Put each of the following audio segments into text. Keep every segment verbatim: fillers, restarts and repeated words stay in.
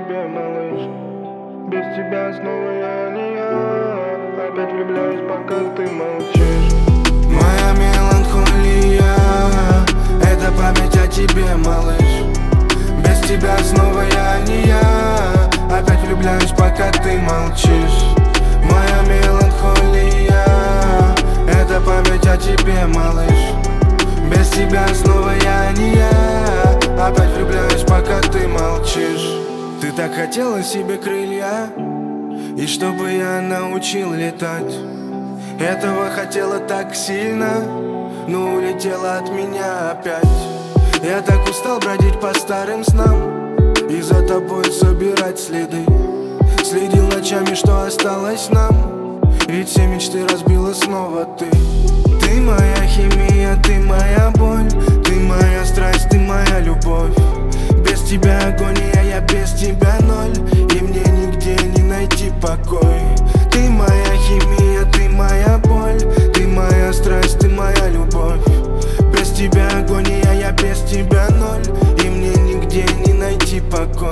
тебе, малыш. Без тебя снова я не я. Опять влюбляюсь, пока ты молчишь. Моя меланхолия — это память о тебе, малыш. Без тебя снова я не я. Опять влюбляюсь, пока ты молчишь. Моя меланхолия — это память о тебе, малыш. Без тебя снова я не я. Опять влюбляюсь, пока ты молчишь. Ты так хотела себе крылья, и чтобы я научил летать. Этого хотела так сильно, но улетела от меня опять. Я так устал бродить по старым снам и за тобой собирать следы. Следил ночами, что осталось нам, ведь все мечты разбила снова ты. Ты моя химия, ты моя боль, ты моя страсть, ты моя любовь. Без тебя агония, я без тебя ноль, и мне нигде не найти покой. Ты моя химия, ты моя боль, ты моя страсть, ты моя любовь. Без тебя агония, я без тебя ноль, и мне нигде не найти покой.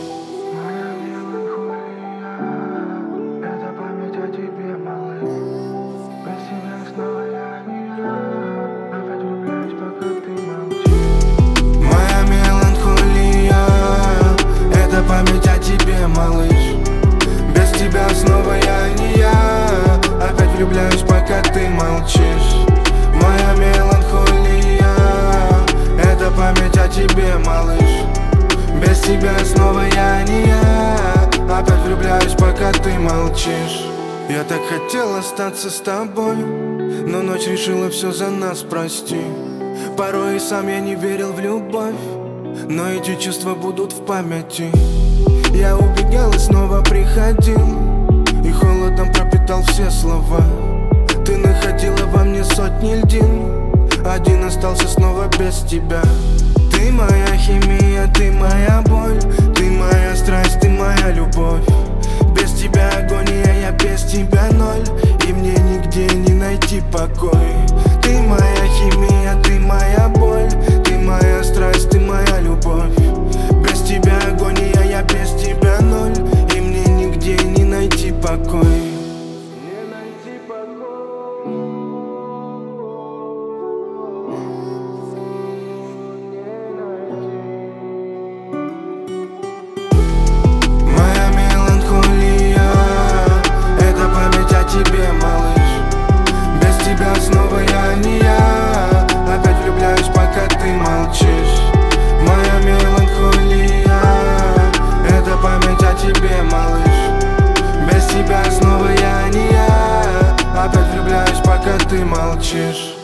Моя меланхолия — это память о тебе, малыш. Без тебя снова я не я. Опять влюбляюсь, пока ты молчишь. Моя меланхолия — это память о тебе, малыш. Без тебя снова я не я. Опять влюбляюсь, пока ты молчишь. Моя меланхолия — это память о тебе, малыш. Без тебя снова я не я. Опять влюбляюсь, пока ты молчишь. Я так хотел остаться с тобой, но ночь решила все за нас, прости. Порой и сам я не верил в любовь, но эти чувства будут в памяти. Я убегал и снова приходил, и холодом пропитал все слова. Ты находила во мне сотни льдин, один остался снова без тебя. Ты моя химия, ты моя боль, ты моя страсть, ты моя любовь. Без тебя агония, я без тебя ноль, и мне нигде не найти покой. Ты моя химия, ты моя боль, ты моя страсть, ты моя любовь. Без тебя агония, я без тебя ноль, и мне нигде не найти покой. Не найти покой. Моя меланхолия — это память о тебе, малыш. Без тебя снова я не я. Опять влюбляюсь, пока ты молчишь. Моя меланхолия — это память о тебе, малыш. Без тебя снова я не я. Опять влюбляюсь, пока ты молчишь.